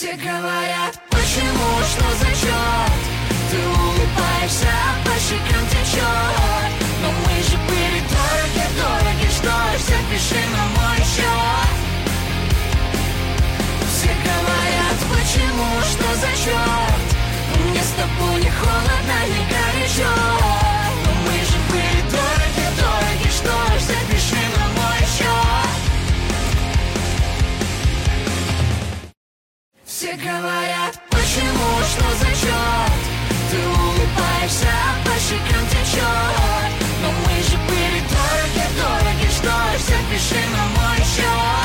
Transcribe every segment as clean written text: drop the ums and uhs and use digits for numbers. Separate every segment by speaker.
Speaker 1: Все говорят, почему, что за черт? Ты улыбаешься, по щекам течет. Но мы же были дороги, что ж, запиши на мой счет. Все говорят, почему, что за черт? Мне с тобой не холодно, не горячо. Но мы же были дороги, что ж, запиши на мой счет. Все говорят, почему, что за черт? Ты улыбаешься, по щекам течет. Но мы же были дороги, что ж, запиши на мой счет.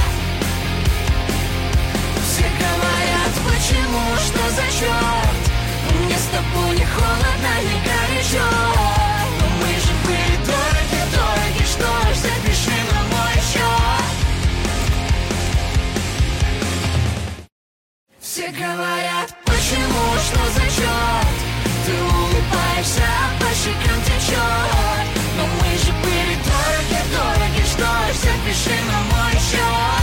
Speaker 1: Все говорят, почему, что за черт? Мне с тобой не холодно, не горячо. Но мы же были дороги, что ж, запиши на мой счет. Все говорят, почему, что за черт? Ты улыбаешься, по щекам течет. Но мы же были дороги, что ж, запиши на мой счет.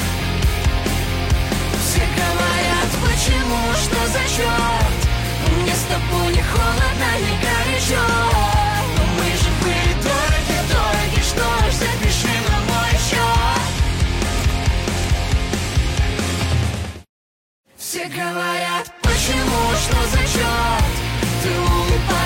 Speaker 1: Все говорят, почему, что за черт? Мне с тобой не холодно, не горячо. Но мы же были дороги, что ж, запиши на мой счет. Все говорят,